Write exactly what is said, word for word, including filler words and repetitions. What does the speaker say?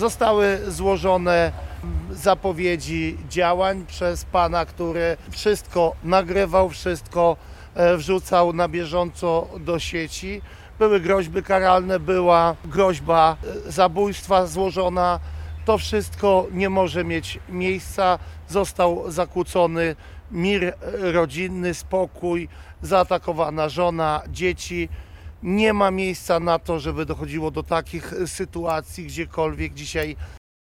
Zostały złożone zapowiedzi działań przez pana, który wszystko nagrywał, wszystko wrzucał na bieżąco do sieci. Były groźby karalne, była groźba zabójstwa złożona. To wszystko nie może mieć miejsca. Został zakłócony mir rodzinny, spokój, zaatakowana żona, dzieci. Nie ma miejsca na to, żeby dochodziło do takich sytuacji gdziekolwiek. Dzisiaj